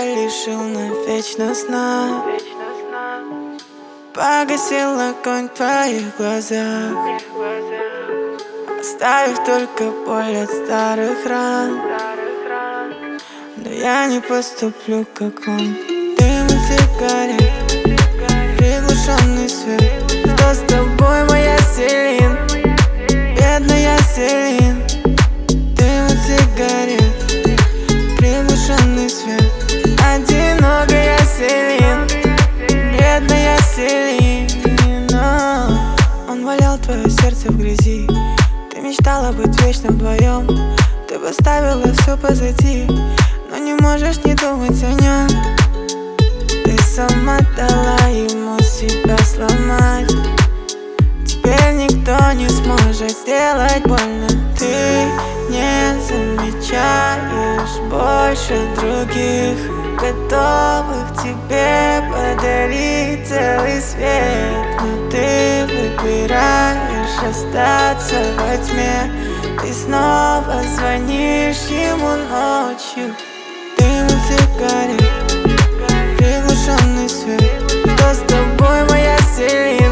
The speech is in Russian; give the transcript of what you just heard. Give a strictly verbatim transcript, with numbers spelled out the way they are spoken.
тебя лишил навечно сна. Погасил огонь в твоих глазах, оставив только боль от старых ран. Но я не поступлю, как он. Дым от сигарет, приглушенный свет. Что с тобой, моя Селин? Бедная Селин. Дым от сигарет, приглушенный свет. Одинокая Селин, бедная Селина. Он валял твое сердце в грязи. Ты мечтала быть вечно вдвоем. Ты поставила все позади, но не можешь не думать о нем. Ты сама дала ему себя сломать. Теперь никто не сможет сделать больно. Ты не замечаешь больше других, готовых тебе подарить целый свет. Но ты выбираешь остаться во тьме. Ты снова звонишь ему ночью. Дым от сигарет, приглушенный свет. Что с тобой, моя Селина?